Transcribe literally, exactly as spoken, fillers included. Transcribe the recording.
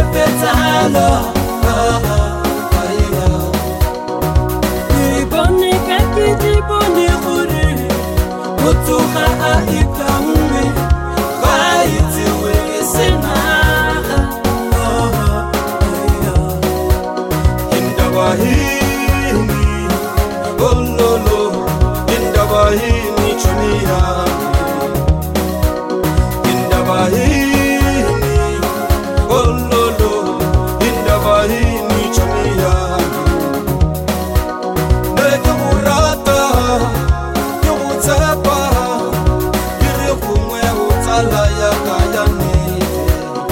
fetsahalo Ni bone ka ke di bone gore motho ga a ika